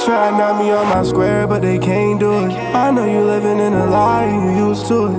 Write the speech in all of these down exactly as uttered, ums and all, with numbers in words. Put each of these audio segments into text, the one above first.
try to knock me on my square, but they can't do it. I know you living in a lie, you used to it.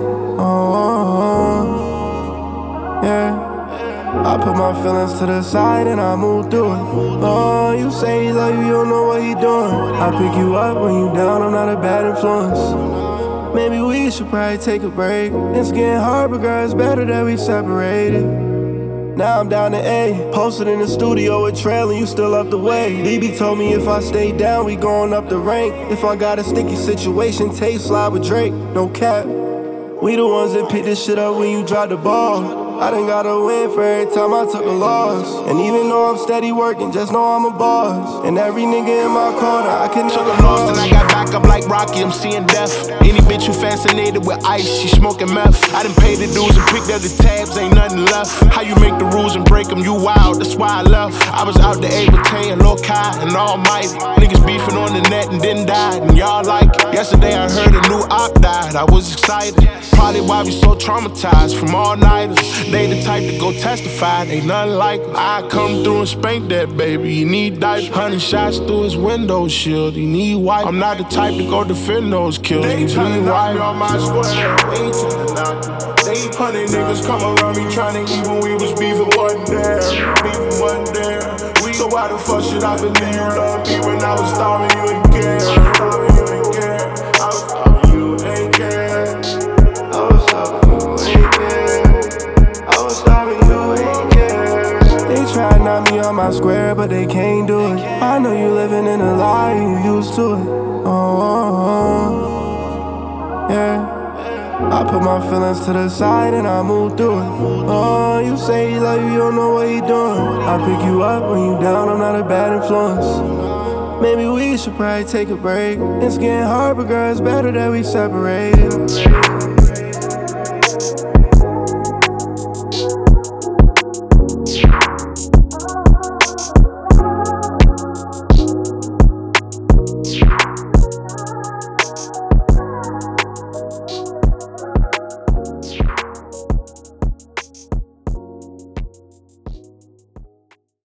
Oh, yeah. I put my feelings to the side and I move through it. Oh, you say he love you, you don't know what he doing. I pick you up when you down, I'm not a bad influence. Maybe we should probably take a break. It's getting hard, but girl, it's better that we separated. Now I'm down to A, posted in the studio with Trail and you still up the way. B B told me if I stay down, we going up the rank. If I got a sticky situation, Tay slide with Drake, no cap. We the ones that pick this shit up when you drop the ball. I done got a win for every time I took a loss. And even though I'm steady working, just know I'm a boss. And every nigga in my corner, I can took a loss and I got back up like Rocky, I'm seeing death. Any bitch who fascinated with ice, she smoking meth. I done paid the dues and picked up the tabs, ain't nothing left. How you make the rules and break them, you wild, that's why I left. I was out the Ableton, Lil Kai, and Almighty. Niggas beefing on the net and then died, and y'all like it. Yesterday I heard a new op died, I was excited. Probably why we so traumatized from all nighters. They the type to go testify, they nothing like us. I come through and spank that baby, he need diapers. Hundred shots through his window shield, he need wipe. I'm not the type to go defend those kills. They tryna knock me on my square, they tryna knock me. They plenty niggas come around me tryna eat when we was beefing, wasn't there, beefing wasn't there. We, so why the fuck should I believe you love me when I was starving, you ain't care, starving, you ain't care. I was starving, you ain't care. I was starving, you ain't care. I was starving, you ain't care. They try to knock me on my square, but they can't do it. I know you living in a lie, you used to it. Oh, yeah. I put my feelings to the side and I move through it. Oh, you say he love you, you don't know what he doing. I pick you up when you down, I'm not a bad influence. Maybe we should probably take a break. It's getting hard, but girl, it's better that we separated.